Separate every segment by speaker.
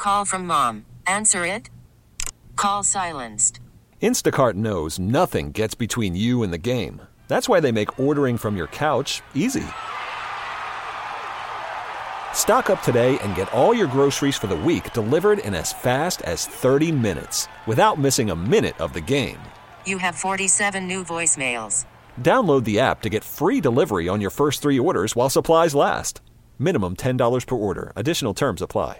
Speaker 1: Call from mom. Answer it. Call silenced.
Speaker 2: Instacart knows nothing gets between you and the game. That's why they make ordering from your couch easy. Stock up today and get all your groceries for the week delivered in as fast as 30 minutes without missing a minute of the game.
Speaker 1: You have 47 new voicemails.
Speaker 2: Download the app to get free delivery on your first 3 orders while supplies last. Minimum $10 per order. Additional terms apply.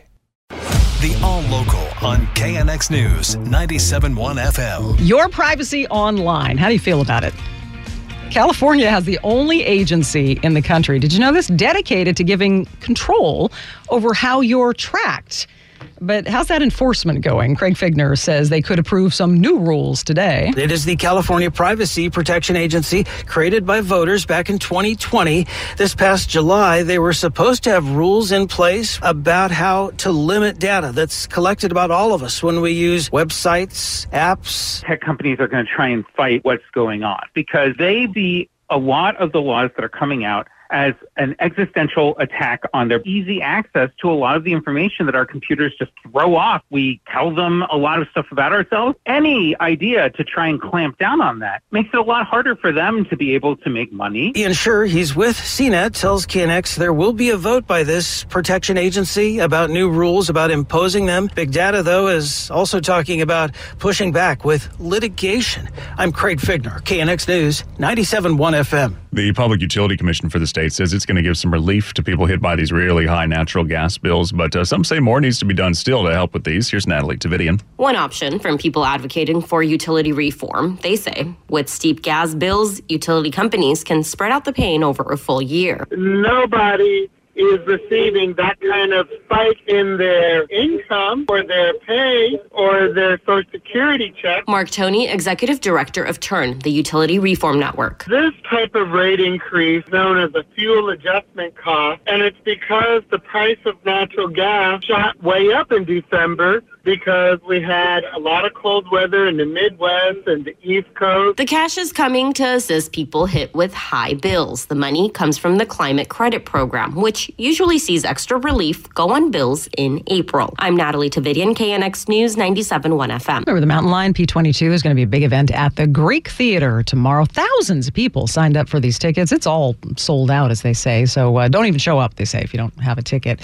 Speaker 3: The All Local on KNX News 97.1 FM.
Speaker 4: Your privacy online. How do you feel about it? California has the only agency in the country, did you know this, dedicated to giving control over how you're tracked. But how's that enforcement going? Craig Figner says they could approve some new rules today.
Speaker 5: It is the California Privacy Protection Agency, created by voters back in 2020. This past July, they were supposed to have rules in place about how to limit data that's collected about all of us when we use websites, apps.
Speaker 6: Tech companies are going to try and fight what's going on because they see a lot of the laws that are coming out as an existential attack on their easy access to a lot of the information that our computers just throw off. We tell them a lot of stuff about ourselves. Any idea to try and clamp down on that makes it a lot harder for them to be able to make money.
Speaker 5: Ian Scher, he's with CNET, tells KNX there will be a vote by this protection agency about new rules, about imposing them. Big Data, though, is also talking about pushing back with litigation. I'm Craig Figner, KNX News, 97.1 FM.
Speaker 7: The Public Utility Commission for the state says it's going to give some relief to people hit by these really high natural gas bills, but some say more needs to be done still to help with these. Here's Natalie Tavidian.
Speaker 8: One option from people advocating for utility reform, they say, with steep gas bills, utility companies can spread out the pain over a full year.
Speaker 9: Nobody is receiving that kind of spike in their income or their pay or their Social Security check.
Speaker 8: Mark Toney, Executive Director of TURN, the Utility Reform Network.
Speaker 9: This type of rate increase known as a fuel adjustment cost, and it's because the price of natural gas shot way up in December because we had a lot of cold weather in the Midwest and the East Coast.
Speaker 8: The cash is coming to assist people hit with high bills. The money comes from the Climate Credit Program, which usually sees extra relief go on bills in April. I'm Natalie Tavidian, KNX News 97.1 FM.
Speaker 4: Over the Mountain Line, P22, there's going to be a big event at the Greek Theater tomorrow. Thousands of people signed up for these tickets. It's all sold out, as they say, so don't even show up, they say, if you don't have a ticket.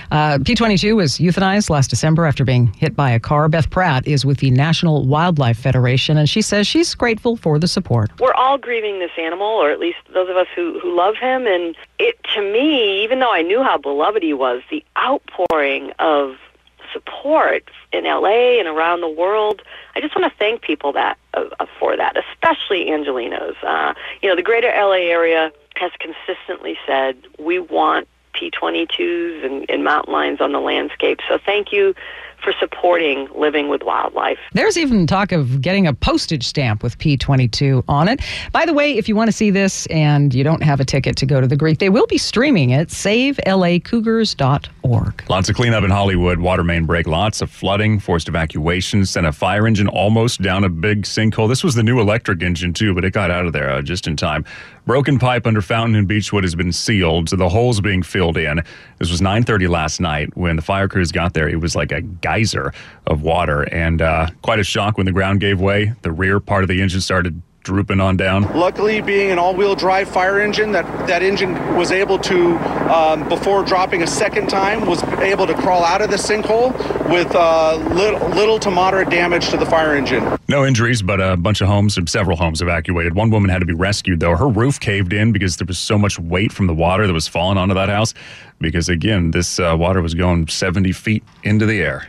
Speaker 4: P22 was euthanized last December after being hit by a car. Beth Pratt is with the National Wildlife Federation, and she says she's grateful for the support.
Speaker 10: We're all grieving this animal, or at least those of us who love him, and it, to me, even though I knew how beloved he was, the outpouring of support in LA and around the world, I just want to thank people for that, especially Angelenos. The greater LA area has consistently said we want P22s and mountain lions on the landscape. So thank you for supporting Living with Wildlife.
Speaker 4: There's even talk of getting a postage stamp with P22 on it. By the way, if you want to see this and you don't have a ticket to go to the Greek, they will be streaming it, SaveLACougars.org.
Speaker 7: Lots of cleanup in Hollywood. Water main break, lots of flooding, forced evacuations, sent a fire engine almost down a big sinkhole. This was the new electric engine, too, but it got out of there just in time. Broken pipe under Fountain and Beechwood has been sealed, so the holes being filled in. This was 9:30 last night. When the fire crews got there, it was like a geyser of water, and quite a shock when the ground gave way. The rear part of the engine started drooping on down.
Speaker 11: Luckily, being an all-wheel drive fire engine, that engine was able to, before dropping a second time, was able to crawl out of the sinkhole with little to moderate damage to the fire engine.
Speaker 7: No injuries, but several homes evacuated. One woman had to be rescued, though. Her roof caved in because there was so much weight from the water that was falling onto that house. Because, again, this water was going 70 feet into the air.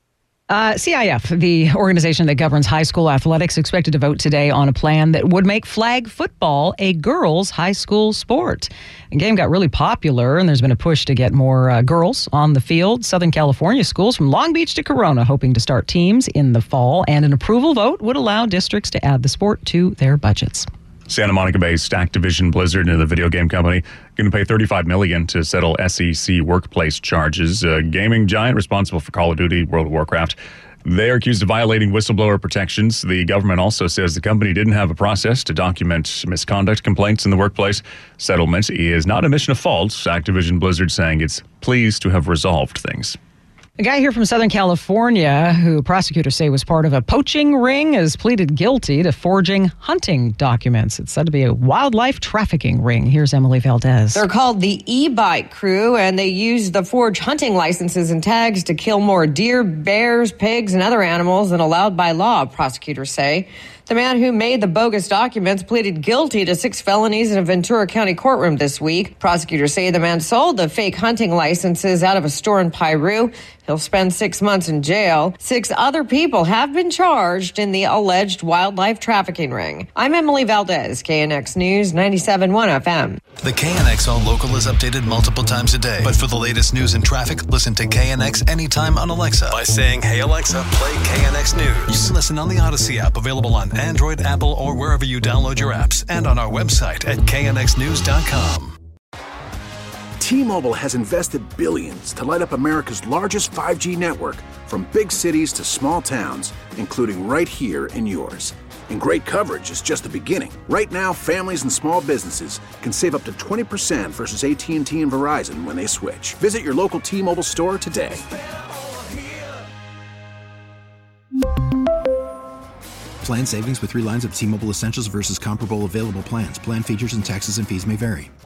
Speaker 4: CIF, the organization that governs high school athletics, expected to vote today on a plan that would make flag football a girls' high school sport. The game got really popular, and there's been a push to get more girls on the field. Southern California schools from Long Beach to Corona hoping to start teams in the fall, and an approval vote would allow districts to add the sport to their budgets.
Speaker 7: Santa Monica-based Activision Blizzard, the video game company, going to pay $35 million to settle SEC workplace charges. A gaming giant responsible for Call of Duty, World of Warcraft. They are accused of violating whistleblower protections. The government also says the company didn't have a process to document misconduct complaints in the workplace. Settlement is not admission of fault. Activision Blizzard saying it's pleased to have resolved things.
Speaker 4: A guy here from Southern California who prosecutors say was part of a poaching ring has pleaded guilty to forging hunting documents. It's said to be a wildlife trafficking ring. Here's Emily Valdez.
Speaker 12: They're called the E-Bike Crew, and they use the forged hunting licenses and tags to kill more deer, bears, pigs, and other animals than allowed by law, prosecutors say. The man who made the bogus documents pleaded guilty to 6 felonies in a Ventura County courtroom this week. Prosecutors say the man sold the fake hunting licenses out of a store in Piru. He'll spend 6 months in jail. 6 other people have been charged in the alleged wildlife trafficking ring. I'm Emily Valdez, KNX News 97.1 FM.
Speaker 3: The KNX All Local is updated multiple times a day. But for the latest news and traffic, listen to KNX anytime on Alexa by saying, "Hey Alexa, play KNX News." You can listen on the Odyssey app, available on Android, Apple, or wherever you download your apps, and on our website at knxnews.com.
Speaker 13: T-Mobile has invested billions to light up America's largest 5G network, from big cities to small towns, including right here in yours. And great coverage is just the beginning. Right now, families and small businesses can save up to 20% versus AT&T and Verizon when they switch. Visit your local T-Mobile store today.
Speaker 14: Plan savings with 3 lines of T-Mobile Essentials versus comparable available plans. Plan features and taxes and fees may vary.